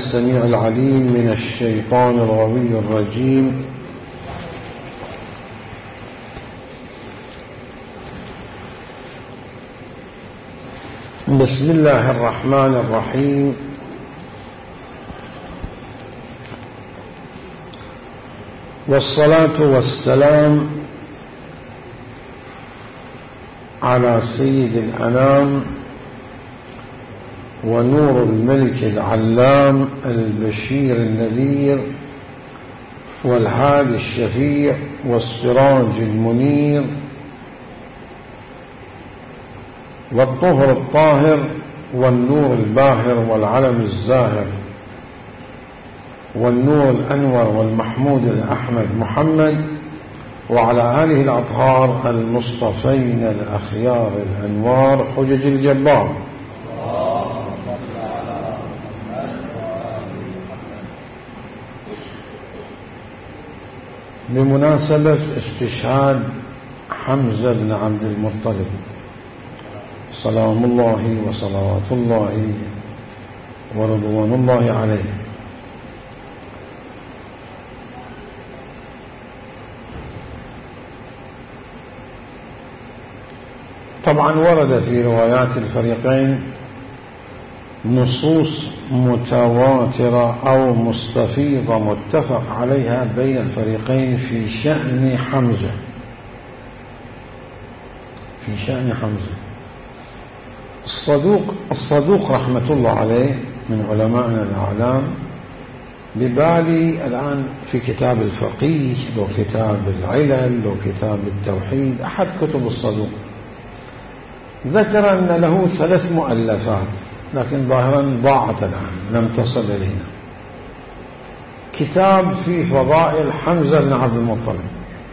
السميع العليم من الشيطان الغوي الرجيم. بسم الله الرحمن الرحيم. والصلاة والسلام على سيد الأنام ونور الملك العلام البشير النذير والهادي الشفيع والسراج المنير والطهر الطاهر والنور الباهر والعلم الزاهر والنور الأنور والمحمود الأحمد محمد وعلى آله الأطهار المصطفين الأخيار الأنوار حجج الجبار. بمناسبة استشهاد حمزة بن عبد المطلب سلام الله وصلوات الله ورضوان الله عليه، طبعا ورد في روايات الفريقين نصوص متواترة أو مستفيضة متفق عليها بين الفريقين في شأن حمزة. الصدوق رحمة الله عليه من علمائنا الأعلام، ببالي الآن في كتاب الفقيه لو كتاب العلل لو كتاب التوحيد، أحد كتب الصدوق ذكر أن له 3 مؤلفات، لكن ظاهرا ضاعت الآن لم تصل إلينا. كتاب في فضائل حمزة بن عبد المطلب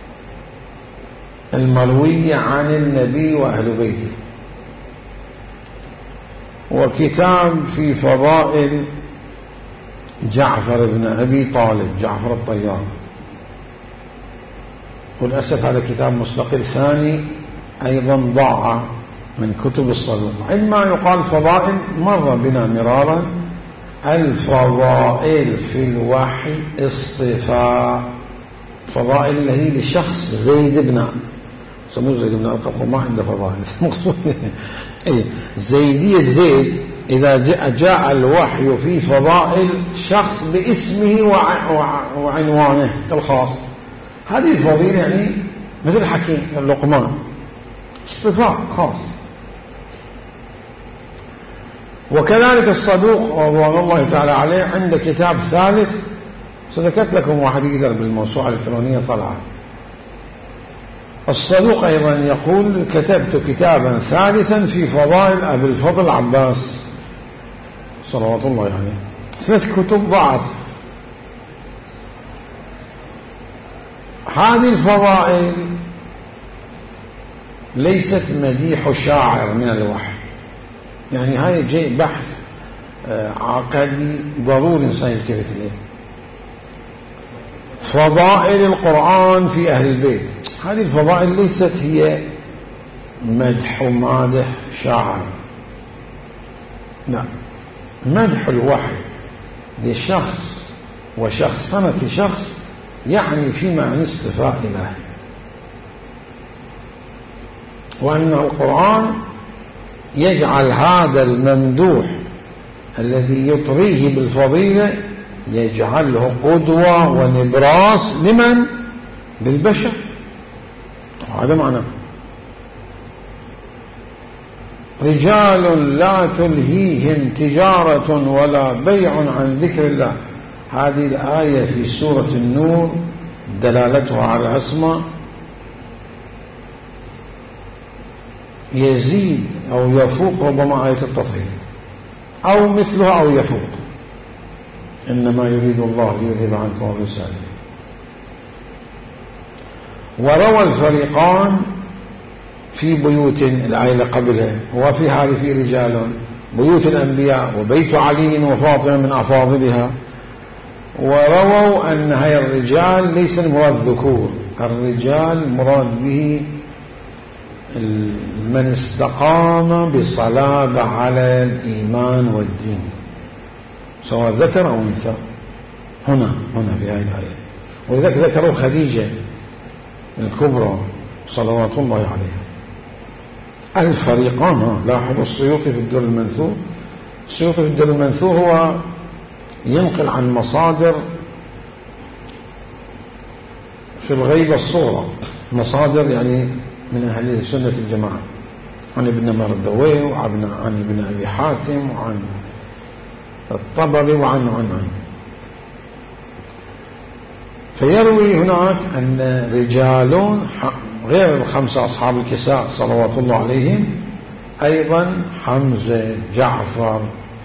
المروي عن النبي وأهل بيته، وكتاب في فضائل جعفر بن أبي طالب جعفر الطيار، وللأسف هذا كتاب مستقل ثاني أيضا ضاع من كتب الصدوق. عندما يقال فضائل مر بنا مرارا، الفضائل في الوحي اصطفاء، فضائل اللي هي لشخص زيد بن أرقم ما عنده فضائل زيدية زيد، إذا جاء الوحي في فضائل شخص باسمه وعنوانه الخاص، هذه الفضيلة يعني مثل حكيم اللقمان اصطفاء خاص. وكذلك الصدوق رضوان الله تعالى عليه عنده كتاب ثالث، سذكرت لكم واحد يقدر بالموسوعة الإلكترونية طلع. الصدوق أيضا يقول: كتبت كتابا ثالثا في فضائل أبي الفضل عباس صلوات الله عليه. 3 كتب ضاعت. هذه الفضائل ليست مديح شاعر من الوحي، يعني هاي جاي بحث عقدي ضروري إنسان يلتفت إليه. فضائل القرآن في أهل البيت، هذه الفضائل ليست هي مدح ومادح شاعر، لا، مدح الوحي لشخص وشخصنة شخص، يعني في معنى استفاء إلهي، وأن القرآن يجعل هذا الممدوح الذي يطريه بالفضيلة يجعله قدوة ونبراس لمن؟ للبشر. هذا معنى رجال لا تلهيهم تجارة ولا بيع عن ذكر الله. هذه الآية في سورة النور دلالتها على اسمه يزيد أو يفوق ربما آية التطهير، أو مثلها أو يفوق. إنما يريد الله ليذهب عنكم الرجس. وروى الفريقان في بيوت الآية قبلها، وفي هذه في رجال بيوت الأنبياء وبيت علي وفاطمة من أفاضلها. ورووا أن هاي الرجال ليس المراد ذكور، الرجال مراد به من استقام بصلابة على الإيمان والدين، سواء ذكر أو أنثى هنا في هذه الآية. ولذلك ذكروا خديجة الكبرى صلوات الله عليها. الفريقان لاحظوا السيوطي في الدر المنثور. السيوطي في الدر المنثور هو ينقل عن مصادر في الغيبة الصغرى، مصادر يعني من أهل سنة الجماعة، عن ابن مردويه وعن ابن أبي حاتم وعن الطبري وعن فيروي هناك أن رجال غير الخمسة أصحاب الكساء صلوات الله عليهم أيضا حمزة، جعفر،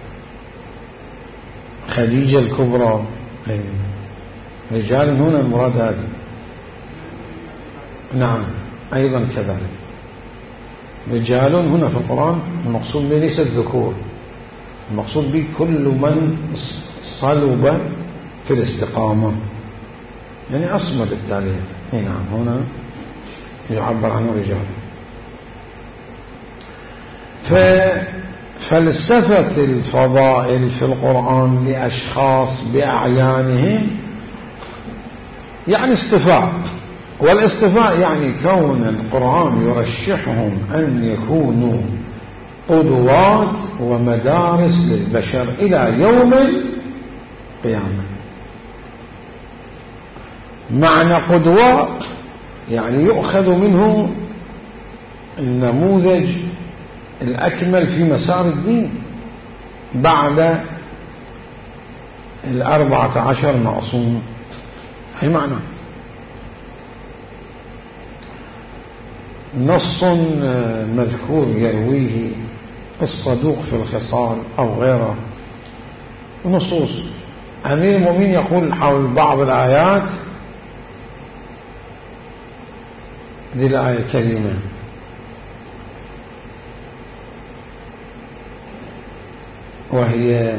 خديجة الكبرى، رجال هنا المراد هذه. نعم أيضا كذلك رجال هنا في القرآن المقصود به ليس الذكور، المقصود به كل من صلب في الاستقامة، يعني أصمد بالتالي. نعم هنا يعبر عنه رجال. ففلسفة الفضائل في القرآن لأشخاص بأعيانهم يعني اصطفاء، والاصطفاء يعني كون القرآن يرشحهم أن يكونوا قدوات ومدارس للبشر إلى يوم القيامة. معنى قدوة يعني يؤخذ منه النموذج الأكمل في مسار الدين بعد 14 معصوم. أي معنى نص مذكور يرويه الصدوق في الخصال أو غيره، ونصوص أمير المؤمنين يقول حول بعض الآيات ذي الآية الكريمة وهي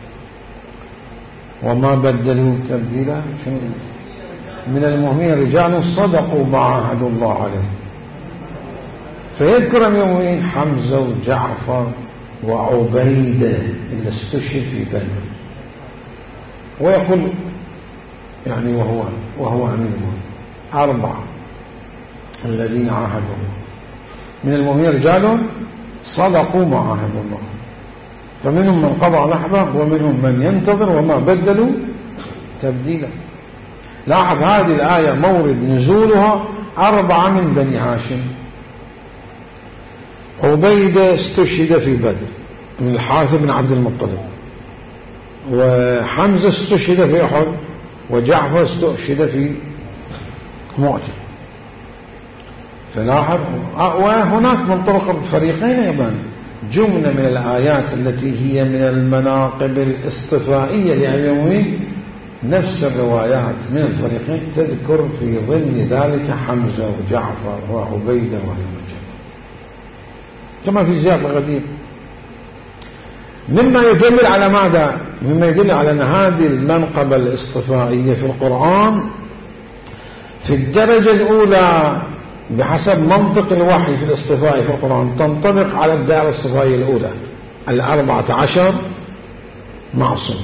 وما بدلوا تبديلا من المؤمنين رجال صدقوا ما عاهدوا الله عليه، فيذكر أمير المؤمنين حمزة وجعفر وعبيدة اللي استشهد في بدر، ويقول يعني وهو أمير المؤمنين 4 الذين عاهدوا من المؤمنين رجال صدقوا ما عاهدوا الله، فمنهم من قضى نحبه ومنهم من ينتظر وما بدلوا تبديلا. لاحظ هذه الآية مورد نزولها 4 من بني هاشم. عبيدة استشهد في بدر من الحارث بن عبد المطلب، وحمزة استشهد في أحد، وجعفر استشهد في مؤتة. فلاحظ وهناك من طرق الفريقين أيضا جملة من الآيات التي هي من المناقب الاصطفائية لأمير المؤمنين، نفس الروايات من الفريقين تذكر في ضمن ذلك حمزة وجعفر وعبيدة وهمجة، كما في زيادة الغدير. مما يدل على ماذا؟ مما يدل على أن هذه المنقبة الاصطفائية في القرآن في الدرجة الأولى بحسب منطق الوحي في الاصطفاء في القرآن تنطبق على الدائرة الاصطفائية الأولى 14 معصوم،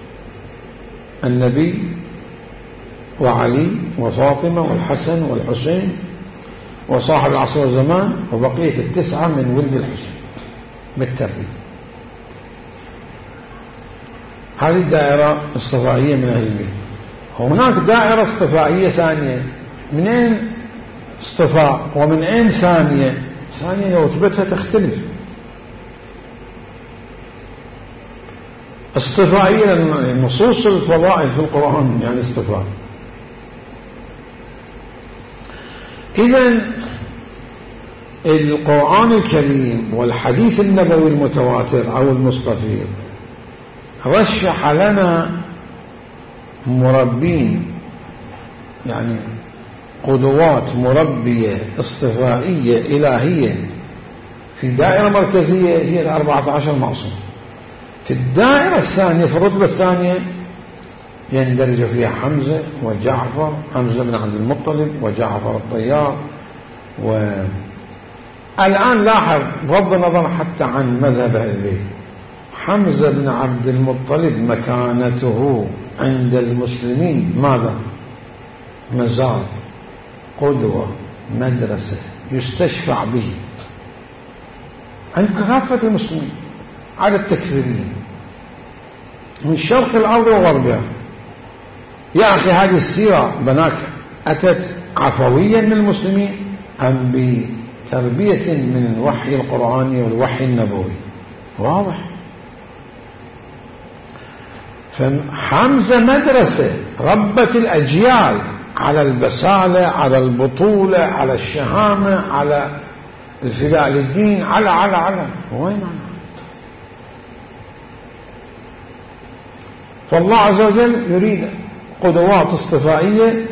النبي وعلي وفاطمة والحسن والحسين وصاحب العصر والزمان وبقية 9 من ولد الحسين بالترتيب. هذه الدائرة الاصطفائية من أهل البيت. وهناك دائرة اصطفائية ثانية. من أين اصطفاء ومن أين ثانية رتبتها تختلف. اصطفائية نصوص الفضائل في القرآن يعني اصطفاء. إذن القرآن الكريم والحديث النبوي المتواتر أو المستفيض رشح لنا مربين، يعني قدوات مربية اصطفائية إلهية في دائرة مركزية هي 14 معصوم. في الدائرة الثانية في الرتبة الثانية يندرج فيها حمزة وجعفر، حمزة بن عبد المطلب وجعفر الطيار. والآن لاحظ بغض النظر حتى عن مذهب أهل البيت، حمزة بن عبد المطلب مكانته عند المسلمين ماذا؟ مزار، قدوة، مدرسة يستشفع به عند كافة المسلمين على التكفيرين من شرق الأرض وغربها. يا أخي هذه السيرة بناك أتت عفويا من المسلمين أم بتربية من الوحي القرآني والوحي النبوي؟ واضح. فحمزة مدرسة ربت الأجيال على البسالة، على البطولة، على الشهامة، على الفداء للدين، على وين فالله عز وجل يريد قدوات اصطفائية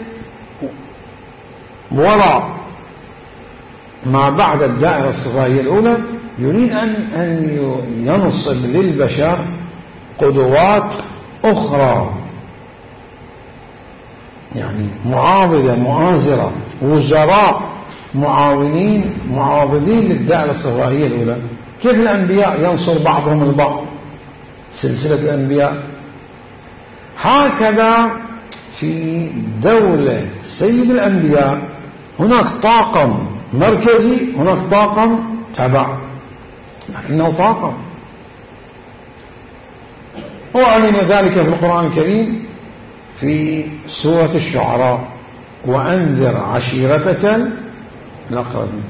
وراء ما بعد الدائرة الاصطفائية الأولى، يريد أن ينصب للبشر قدوات أخرى، يعني معاضدة مؤازرة، وزراء معاونين معاضدين للدائرة الاصطفائية الأولى. كيف الأنبياء ينصر بعضهم البعض، سلسلة الأنبياء. هكذا في دولة سيد الأنبياء هناك طاقم مركزي، هناك طاقم تبع، لكنه طاقم. وأعلن ذلك في القرآن الكريم في سورة الشعراء: وأنذر عشيرتك الأقربين،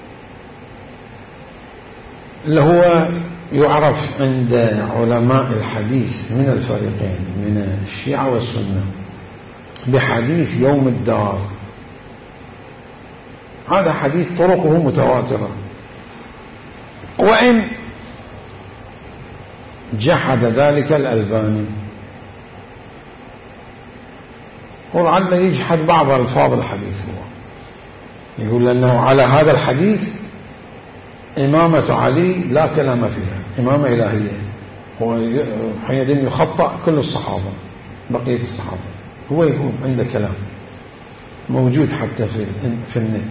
اللي هو يعرف عند علماء الحديث من الفريقين من الشيعة والسنة بحديث يوم الدار. هذا حديث طرقه متواترة، وإن جحد ذلك الألباني، ولعل يجحد بعض ألفاظ الحديث، هو يقول أنه على هذا الحديث إمامة علي لا كلام فيها، إمامة إلهية، وحينئذ يخطأ كل الصحابة، بقية الصحابة. هو يقول عنده كلام موجود حتى في النت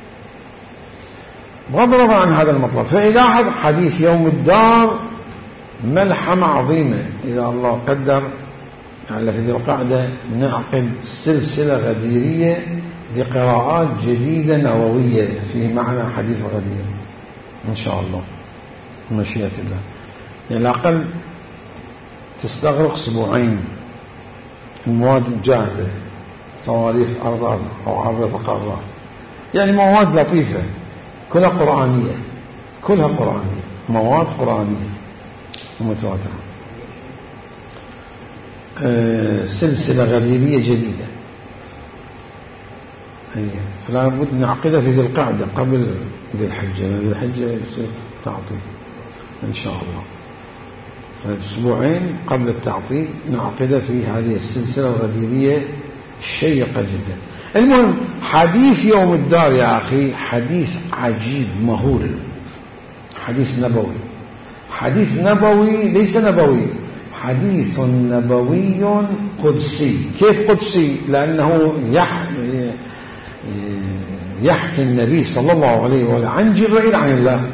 بغض النظر عن هذا المطلب. فإلاحظ حديث يوم الدار ملحمة عظيمة. إذا الله قدر يعني في ذي القعدة نعقد سلسلة غديرية بقراءات جديدة نووية في معنى حديث الغدير إن شاء الله بمشيئة الله. يعني على الأقل تستغرق أسبوعين، المواد جاهزة، صواريخ أرض أو عبر ثقافات، يعني مواد لطيفة كلها قرآنية، كلها قرآنية، مواد قرآنية ومتواترة. سلسلة غديرية جديدة، فلا بد نعقدها في ذي القعدة قبل ذي الحجة. ذي الحجة يصير تعطيل إن شاء الله، 3 أسبوعين قبل التعطيل نعقدها في هذه السلسلة الغديرية الشيقة جدا. المهم حديث يوم الدار يا أخي حديث عجيب مهول، حديث نبوي، حديث نبوي ليس نبوي، حديث نبوي قدسي. كيف قدسي؟ لأنه يحكي النبي صلى الله عليه وسلم عن جبريل عن الله.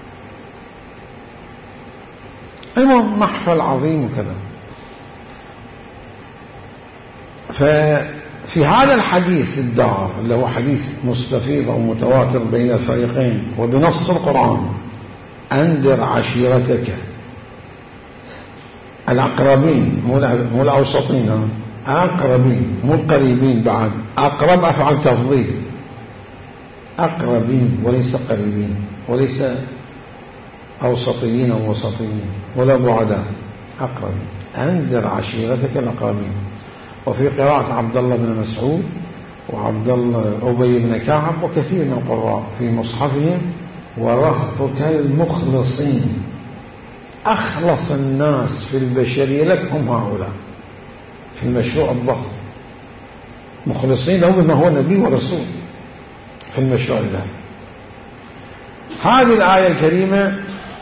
المهم محفل عظيم وكذا. ففي هذا الحديث الدار اللي هو حديث مستفيض ومتواتر بين الفريقين وبنص القرآن: أنذر عشيرتك الأقربين، مو الأوسطين، أقربين، مو القريبين، بعد أقرب أفعل تفضيل، أقربين وليس قريبين، وليس أوسطيين أو وسطيين ولا بعداء، أقربين. أنذر عشيرتك الأقربين. وفي قراءة عبد الله بن مسعود وعبد الله أبي بن كعب وكثير من القراء في مصحفهم: ورهطك المخلصين. أخلص الناس في البشرية لك هم هؤلاء في المشروع الضخم، مخلصين له بما هو نبي ورسول في المشروع الإلهي. هذه الآية الكريمة: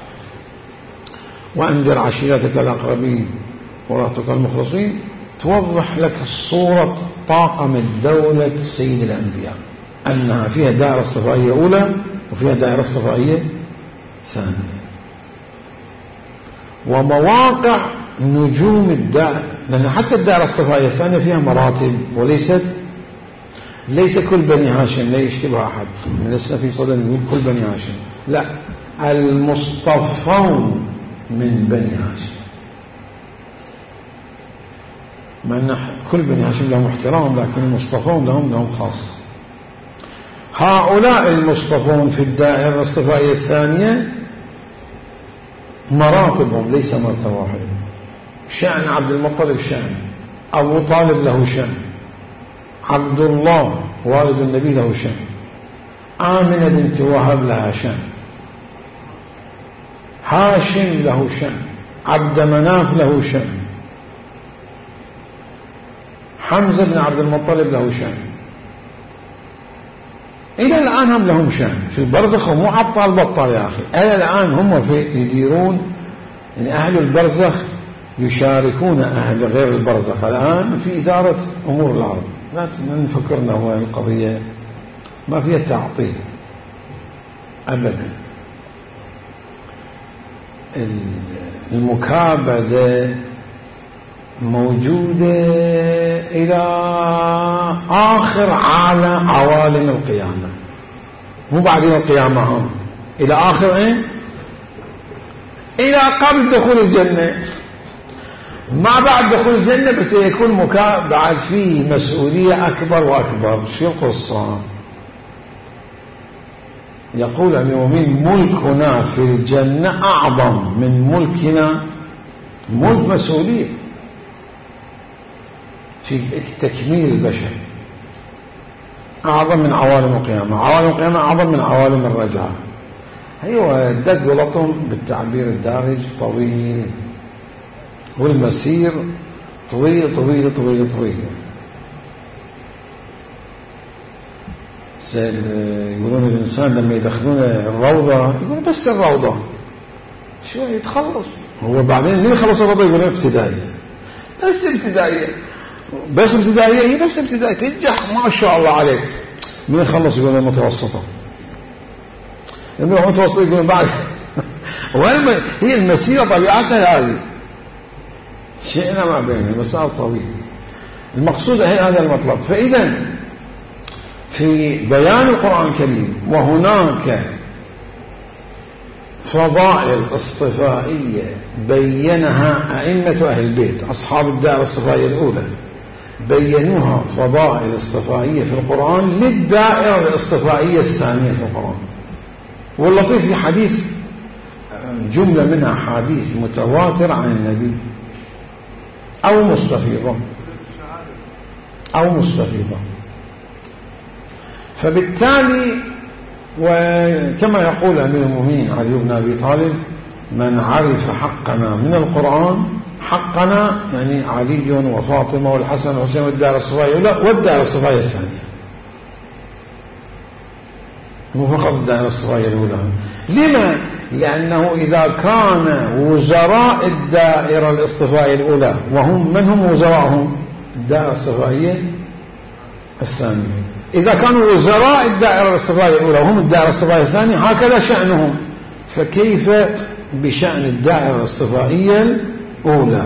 وأنذر عشيرتك الأقربين ورهطك المخلصين، توضح لك صورة طاقم الدولة سيد الأنبياء، أنها فيها دائرة اصطفائية أولى وفيها دائرة اصطفائية ثانية. ومواقع نجوم الدائرة، لأن حتى الدائرة الصفائية الثانية فيها مراتب، ليس كل بني هاشم، لا يشتبه أحد لسنا في صدد نقول كل بني هاشم، لا، المصطفون من بني هاشم، مع أن كل بني هاشم لهم احترام، لكن المصطفون لهم خاص. هؤلاء المصطفون في الدائرة الصفائية الثانية مراتبهم ليس مرتبة واحدة. شأن عبد المطلب شأن، أبو طالب له شأن، عبد الله والد النبي له شأن، آمنة بنت وهب لها شأن، هاشم له شأن، عبد مناف له شأن، حمزة بن عبد المطلب له شأن. إلى الآن هم لهم شأن في البرزخ، مو عطال بطال يا أخي، إلى الآن هم يديرون، يعني أهل البرزخ يشاركون أهل غير البرزخ الآن في إدارة أمور العرب. لا نفكرنا هو القضية ما فيها تعطيل أبدا. المكابدة موجودة إلى آخر عوالم القيامة، مو بعدين القيامة هم، إلى آخر إلى قبل دخول الجنة. ما بعد دخول الجنة بس يكون بعد فيه مسؤولية أكبر وأكبر. شو القصة؟ يقول أمير المؤمنين ملكنا في الجنة أعظم من ملكنا، ملك مسؤولية في تكميل البشر، أعظم من عوالم القيامة. عوالم القيامة أعظم من عوالم الرجعة. أيوة، الدق ولطم بالتعبير الدارج طويل، والمسير طويل طويل طويل طويل. يقولون الإنسان لما يدخلون الروضة يقولون بس الروضة شو يتخلص، هو بعدين من يخلص الروضة يقولون ابتدائية، بس ابتدائية، بس ابتدائية، هي بس ابتدائية تنجح ما شاء الله عليك. من يخلص يقولون متوسطة، لما هو متوسط يقولون بعد هي المسيرة طبيعتها هذه، شئنا ما بينه المسار طويل. المقصود هذا المطلب. فإذا في بيان القرآن الكريم وهناك فضائل اصطفائية بينها أئمة أهل البيت أصحاب الدائرة الصفائية الأولى، بينوها فضائل اصطفائية في القرآن للدائرة الاصطفائية الثانية في القرآن. واللطيف في حديث جملة منها حديث متواتر عن النبي أو مستفيضة. فبالتالي وكما يقول أمير المؤمنين علي بن أبي طالب من عرف حقنا من القرآن، حقنا يعني علي وفاطمة والحسن والحسين والدائرة الصفائية الأولى والدائرة الصفائية الثانية، مو فقط الدائرة الصفائية الأولى. لما؟ لأنه إذا كان وزراء الدائرة الاصطفائية الأولى وهم من هم وزراءهم؟ الدائرة الصفائية الثانية. إذا كانوا وزراء الدائرة الاصطفائية الأولى وهم الدائرة الصفائية الثانية هكذا شأنهم، فكيف بشأن الدائرة الاصطفائية الأولى؟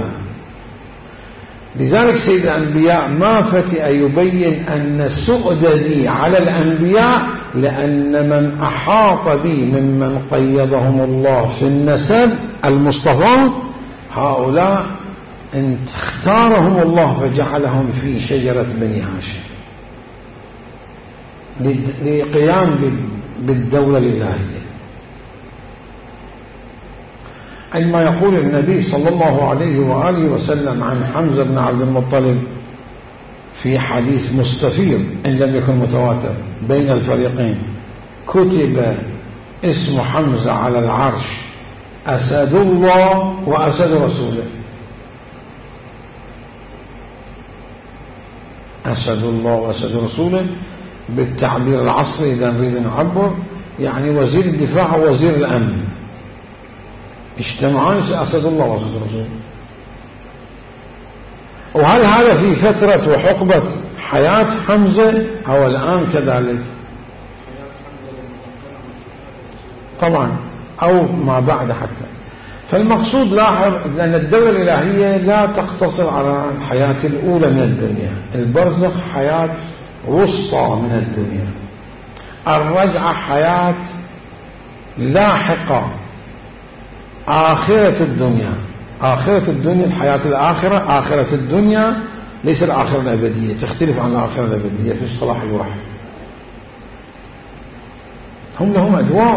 لذلك سيد الأنبياء ما فتئ يبين أن السؤدد على الأنبياء لأن من أحاط بي ممن قيضهم الله في النسب المصطفى هؤلاء اختارهم الله فجعلهم في شجرة بني هاشم لقيام بالدولة الإلهية. عندما يقول النبي صلى الله عليه وآله وسلم عن حمزة بن عبد المطلب في حديث مستفيض إن لم يكن متواتر بين الفريقين، كتب اسم حمزة على العرش أسد الله وأسد رسوله. أسد الله وأسد رسوله بالتعبير العصري إذا نريد نعبر يعني وزير الدفاع ووزير الأمن اجتمعان أسد الله وأسد رسوله. وهل هذا في فترة وحقبة حياة حمزة أو الآن كذلك؟ طبعا أو ما بعد حتى. فالمقصود لاحظ أن الدولة الإلهية لا تقتصر على الحياة الأولى من الدنيا، البرزخ حياة وسطى من الدنيا، الرجعة حياة لاحقة، آخرة الدنيا. آخرة الدنيا الحياة الآخرة، آخرة الدنيا ليس الآخرة الأبدية، تختلف عن الآخرة الأبدية في اصطلاح الوحي. هم لهم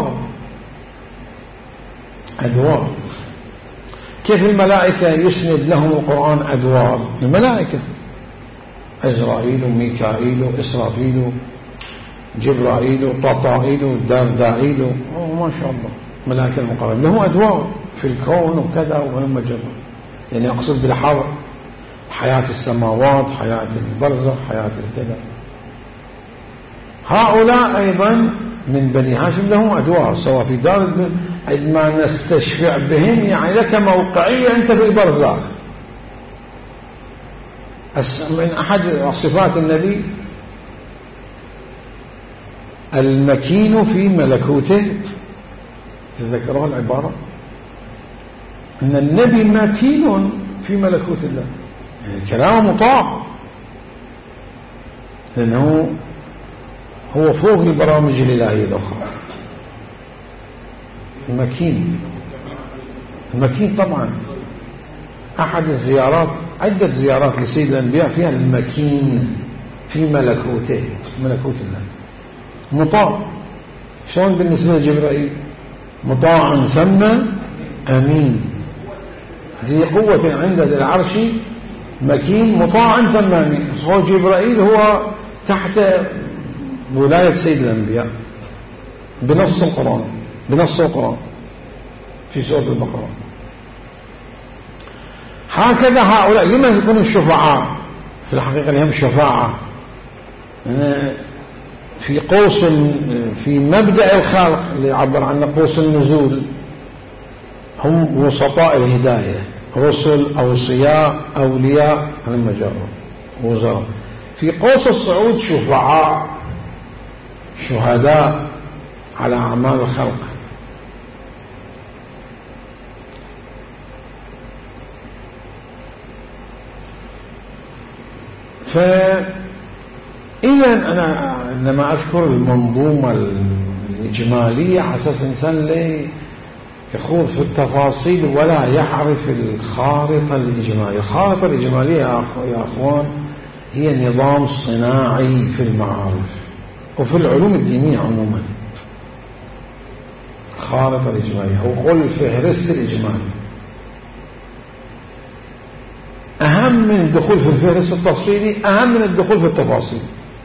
أدوار. كيف الملائكة يسند لهم القرآن أدوار؟ الملائكة عزرائيل وميكائيل وإسرافيل جبرائيل وطاطائيل دردائيل ما شاء الله ملائكة المقربين لهم أدوار في الكون وكذا وهم مجرد، يعني أقصد بالحظر حياة السماوات، حياة البرزخ، حياة الكذا. هؤلاء أيضا من بني هاشم لهم أدوار، سواء في دار عندما نستشفع بهم يعني لك موقعية أنت في البرزخ. من أحد صفات النبي المكين في ملكوته، تذكروا العبارة أن النبي مكين في ملكوت الله، يعني كلامه مطاع، لأنه هو فوق البرامج الإلهية الأخرى. المكين طبعا أحد الزيارات، عدة زيارات لسيد الأنبياء فيها المكين في ملكوته، ملكوت الله مطاع. شلون بالنسبة لجبرائيل؟ مطاع ثم أمين، ذي قوة عند ذي العرش مكين مطاع ثم أمين. هو جبرائيل هو تحت ولاية سيد الأنبياء بنص القرآن في سورة البقرة. هكذا هؤلاء لما يكونوا الشفعاء؟ في الحقيقة لهم شفاعة في قوس، في مبدأ الخلق اللي عبر عنه قوس النزول، هم وسطاء الهداية، رسل، أوصياء، أولياء، المجرد وزراء. في قوس الصعود شفعاء، شهداء على أعمال الخلق. إذا أنا عندما أذكر المنظومة الإجمالية على أساس إنسان لا يخوض في التفاصيل ولا يعرف الخارطة الإجمالية. الخارطة الإجمالية يا أخوان هي نظام صناعي في المعارف وفي العلوم الدينية عموما. الخارطة الإجمالية أو قل الفهرست الإجمالي أهم من الدخول في الفهرست التفصيلي، أهم من الدخول في التفاصيل.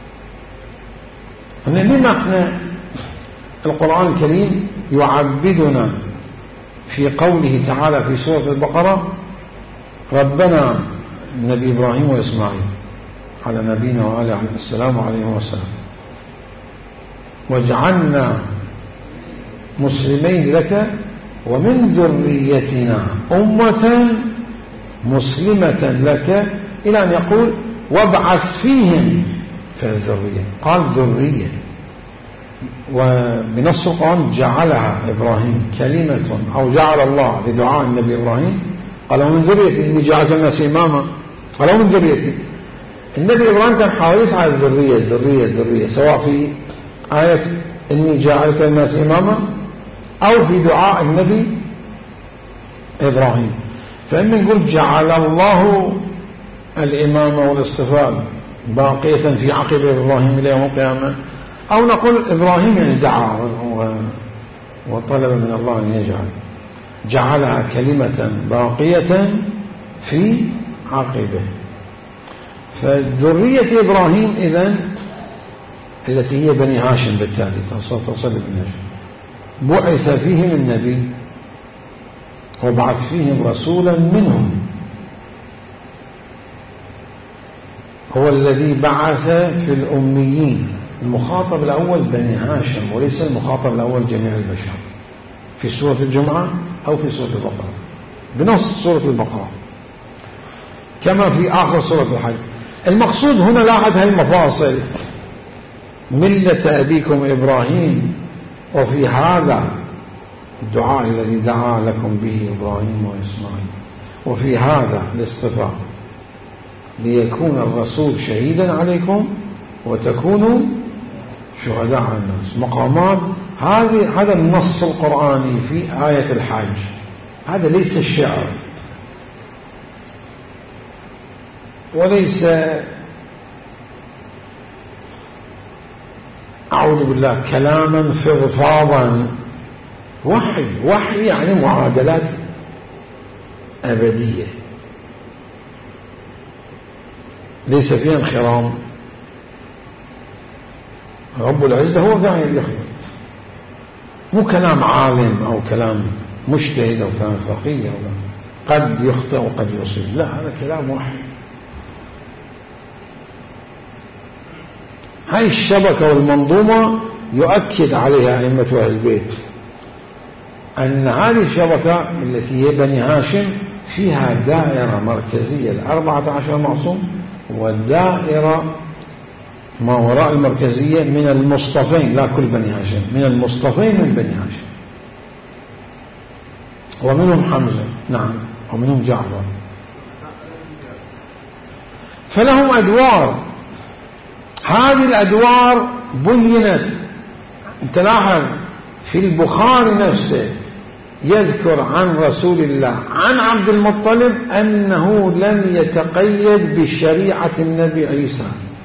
لما احنا القرآن الكريم يعبدنا في قوله تعالى في سورة البقرة ربنا النبي إبراهيم وإسماعيل على نبينا وآله السلام عليه وسلم واجعلنا مسلمين لك ومن ذريتنا أمة مسلمة لك، إلى أن يقول وابعث فيهم فالذرية، قال ذرية. وبنص القرآن جعلها إبراهيم كلمة، أو جعل الله لدعاء النبي إبراهيم قال ومن ذريتي إني جعلت الناس إماما، قال ومن ذريتي. النبي إبراهيم كان حريص على الذرية سواء في آية إني جعلت الناس إماما أو في دعاء النبي إبراهيم. فإما نقول جعل الله الإمامة والاصطفاء باقية في عقب إبراهيم إلى يوم القيامة، أو نقول إبراهيم يعني دعا وطلب من الله أن جعلها كلمة باقية في عقبه. فذرية إبراهيم إذن التي هي بني هاشم بالتالي تصل بني هاشم بعث فيهم النبي وبعث فيهم رسولا منهم، هو الذي بعث في الأميين. المخاطب الأول بني هاشم وليس المخاطب الأول جميع البشر في سورة الجمعة أو في سورة البقرة بنص سورة البقرة كما في آخر سورة الحج. المقصود هنا لاحظ هذه المفاصل ملة أبيكم إبراهيم، وفي هذا الدعاء الذي دعا لكم به إبراهيم وإسماعيل. وفي هذا الاصطفاء ليكون الرسول شهيدا عليكم وتكونوا شهداء على الناس. مقامات هذا النص القرآني في آية الحج، هذا ليس الشعر وليس أعوذ بالله كلاما فضفاضا، وحي يعني معادلات أبدية ليس فيها انخرام. رب العزة هو قاعد يخبر، مو كلام عالم أو كلام مجتهد أو كلام فقيه قد يخطئ وقد يصيب، لا، هذا كلام وحي. هاي الشبكة والمنظومة يؤكد عليها أئمة أهل البيت أن هذه الشبكة التي هي بني هاشم فيها دائرة مركزية 14 معصوم، والدائرة ما وراء المركزية من المصطفين، لا كل بني هاشم، من المصطفين من بني هاشم، ومنهم حمزة نعم ومنهم جعفر. فلهم أدوار، هذه الأدوار بينت. انت لاحظ في البخاري نفسه يذكر عن رسول الله عن عبد المطلب أنه لم يتقيد بشريعة النبي عيسى،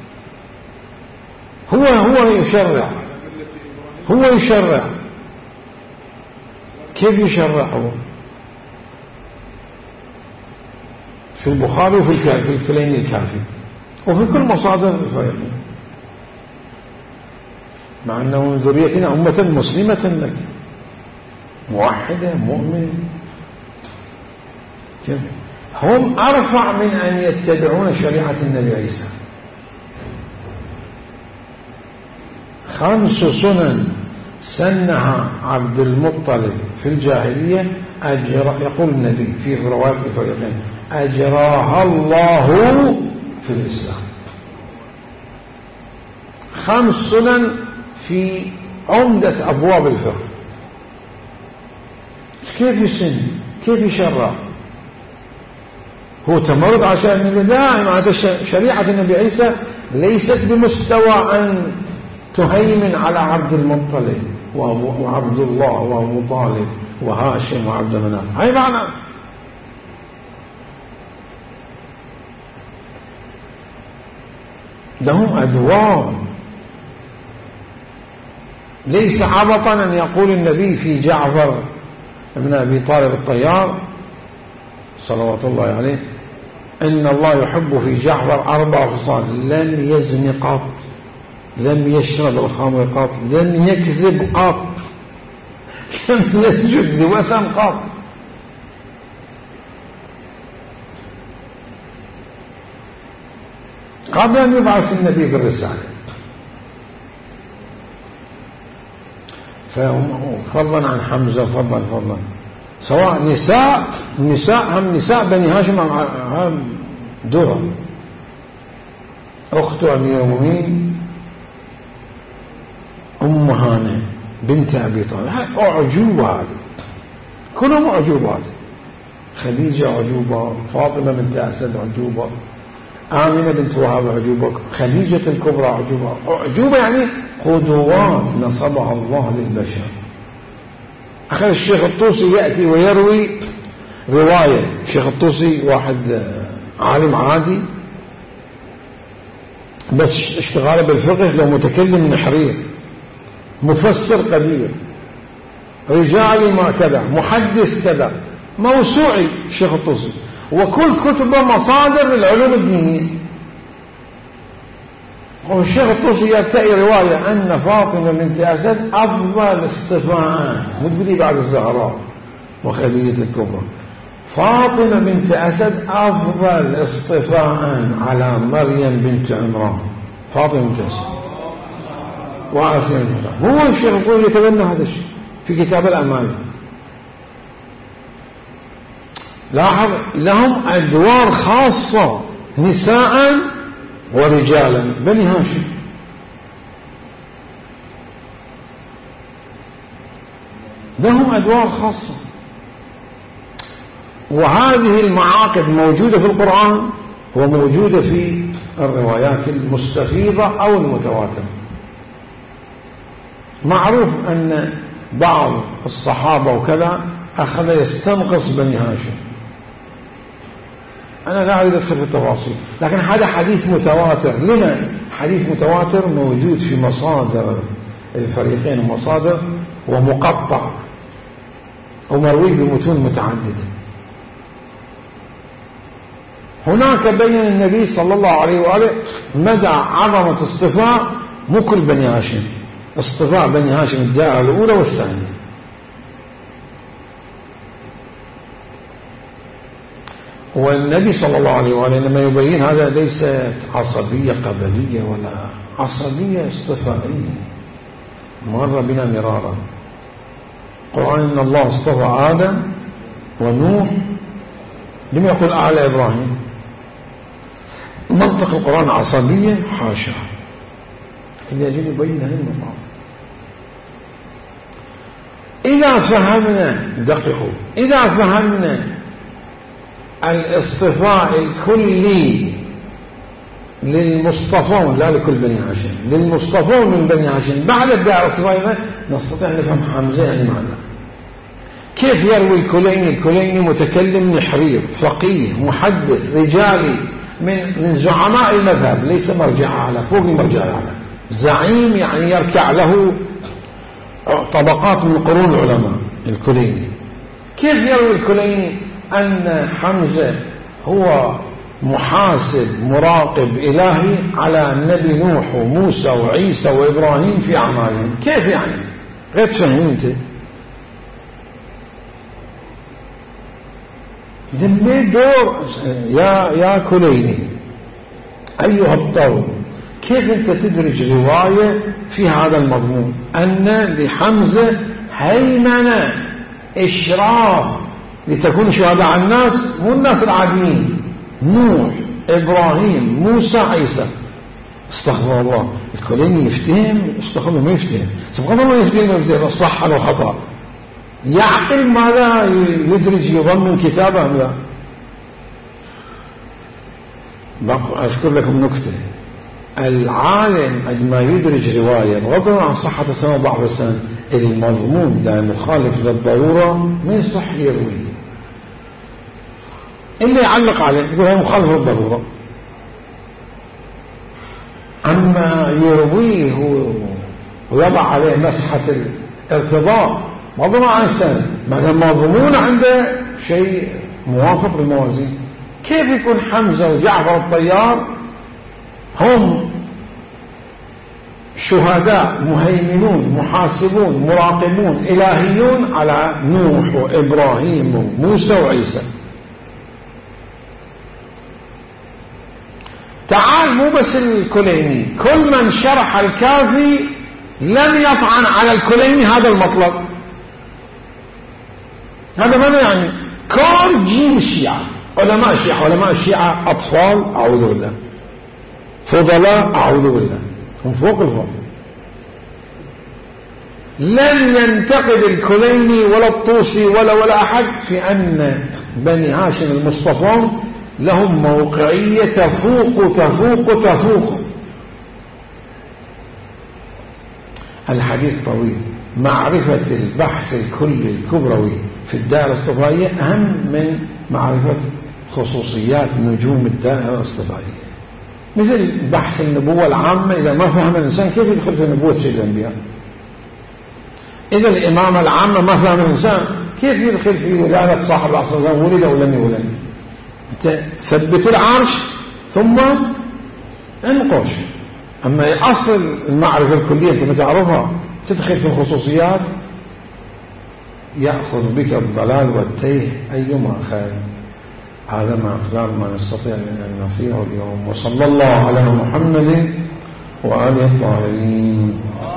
هو يشرع. كيف يشرع هو؟ في البخاري وفي الكلين الكافي وفي كل مصادر الفريقين، مع أنه من ذريتنا أمة مسلمة لك موحدة مؤمنة. هم أرفع من أن يتبعون شريعة النبي عيسى. 5 سنن سنها عبد المطلب في الجاهلية يقول النبي في رواية الفريقين أجراها الله في الإسلام. 5 سنن في عمدة أبواب الفقه. كيف يسن؟ كيف يشرع؟ هو تمرد عشان النبي؟ لا، شريعة النبي عيسى ليست بمستوى أن تهيمن على عبد المطلب وعبد الله وأبو طالب وهاشم وعبد مناف. هاي معنى. لهم أدوار. ليس عبطا أن يقول النبي في جعفر ابن أبي طالب الطيار صلوات الله عليه إن الله يحب في جعفر 4 خصال: لم يزن قط، لم يشرب الخمر قط، لم يكذب قط، لم يسجد ذوثا قط. قبل أن يبعث النبي بالرسالة. فضلا عن حمزة فضلا سواء نساء بني هاشم هم درة. أخت أمير المؤمنين أم هانة بنت أبي طالب أعجوبة، هذه كلهم أعجوبات. خديجة عجوبة، فاطمة بنت أسد عجوبة، آمنة بنت وهاب عجوبة، خديجة الكبرى عجوبة يعني قدوات نصبها الله للبشر. أخير الشيخ الطوسي يأتي ويروي رواية. الشيخ الطوسي واحد عالم عادي بس اشتغاله بالفقه، لو متكلم نحرير، مفسر قدير، رجالي ما كذا، محدث كذا، موسوعي الشيخ الطوسي، وكل كتبه مصادر للعلوم الدينية. والشيخ الطوسي يرتئي رواية أن فاطمة بنت أسد أفضل اصطفاء، مو تقولي بعد الزهراء وخديجة الكبرى، فاطمة بنت أسد أفضل اصطفاء على مريم بنت عمران. فاطمة بنت أسد وآسيا. هو الشيخ الطوسي يتبنى هذا الشيء في كتاب الأمانة. لاحظ لهم أدوار خاصة نساء ورجالا. بني هاشم لهم أدوار خاصة. وهذه المعاقد موجودة في القرآن وموجودة في الروايات المستفيضة أو المتواترة. معروف أن بعض الصحابة وكذا أخذ يستنقص بني هاشم. أنا لا أريد أدخل في التفاصيل، لكن هذا حديث متواتر. لنا حديث متواتر موجود في مصادر الفريقين ومصادر ومقطع ومروي بمتون متعددة. هناك بين النبي صلى الله عليه وآله مدى عظمة اصطفاء مو كل بني هاشم، اصطفاء بني هاشم الدائرة الأولى والثانية. والنبي صلى الله عليه وآله لما يبين هذا ليست عصبية قبلية ولا عصبية اصطفائية، مر بنا مرارا. القرآن إن الله اصطفى آدم ونوح، لما يقول آل إبراهيم؟ منطق القرآن عصبية؟ حاشا. لكن يجب يبين هذه النقاط. إذا فهمنا، دققوا، إذا فهمنا الاصطفاء الكلي للمصطفون، لا لكل بني هاشم، للمصطفون من بني هاشم بعد الدائرة الصفائية، نستطيع أن نفهم حمزة يعني ماذا. كيف يروي الكليني؟ الكليني متكلم نحرير، فقيه، محدث، رجالي، من زعماء المذهب، ليس مرجع أعلى، فوق المرجع الأعلى، زعيم يعني يركع له طبقات من قرون العلماء. الكليني كيف يروي الكليني أن حمزة هو محاسب مراقب إلهي على النبي نوح وموسى وعيسى وإبراهيم في أعمالهم؟ كيف يعني؟ غير تفهم أنت. لما دور يا كليني أيها الطول، كيف أنت تدرج رواية في هذا المضمون أن لحمزة هيمنة إشراف لتكون شهداء على الناس، مو الناس العاديين، نوح إبراهيم موسى عيسى؟ استغفر الله. الكليني يفتهم، استغفر الله ما يفتهم، سبحان الله يفتهم صح أو خطأ. يعقل ماذا يدرج يضمن كتابه أم لا؟ أذكر لكم نكتة. العالم عندما يدرج رواية بغض النظر عن صحة السنة وضعف السنة، المضمون إذا مخالف للضرورة ما يصح يرويه إلا يعلق عليه يقول هذا مخالف للضرورة. أما يرويه ويضع عليه مسحة الارتضاء بغض النظر عن السنة، معنى المضمون عنده شيء موافق للموازين. كيف يكون حمزة وجعفر الطيار هم شهداء مهيمنون محاسبون مراقبون إلهيون على نوح وإبراهيم وموسى وعيسى؟ تعال، مو بس الكليني، كل من شرح الكافي لم يطعن على الكليني هذا المطلب. هذا ماذا يعني؟ كل جيل الشيعة، علماء الشيعة، علماء الشيعة أطفال أعوذ بالله، فضلاء أعوذ بالله، هم فوق الفوق. لن ينتقد الكليني ولا الطوسي ولا أحد في أن بني هاشم المصطفون لهم موقعية تفوق. الحديث طويل. معرفة البحث الكلي الكبروي في الدائرة الصفائية أهم من معرفة خصوصيات نجوم الدائرة الصفائية. مثل بحث النبوة العامة، إذا ما فهم الإنسان كيف يدخل في نبوة سيد الأنبياء؟ إذا الإمامة العامة ما فهم الإنسان كيف يدخل في ولادة صاحب العصر ولد أو لم يولد؟ أنت ثبت العرش ثم انقش. أما أصل المعرفة الكلية أنت ما تعرفها، تدخل في الخصوصيات يأخذ بك الضلال والتيه أيما خير. هذا ما أقدر ما نستطيع أن نصيره اليوم. وصلى الله على محمد وآله الطاهرين.